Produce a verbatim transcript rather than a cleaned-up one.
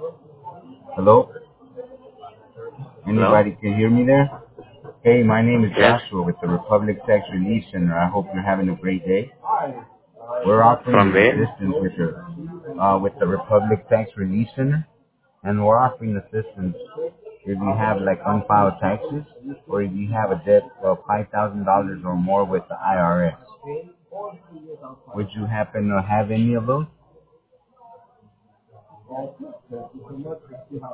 Hello? Hello? Anybody can hear me there? Hey, my name is Yes. Joshua with the Republic Tax Relief Center. I hope you're having a great day. We're offering From an where? assistance with your, uh, with the Republic Tax Relief Center, and we're offering assistance if you have like unfiled taxes, or if you have a debt of five thousand dollars or more with the I R S. Would you happen to have any of those?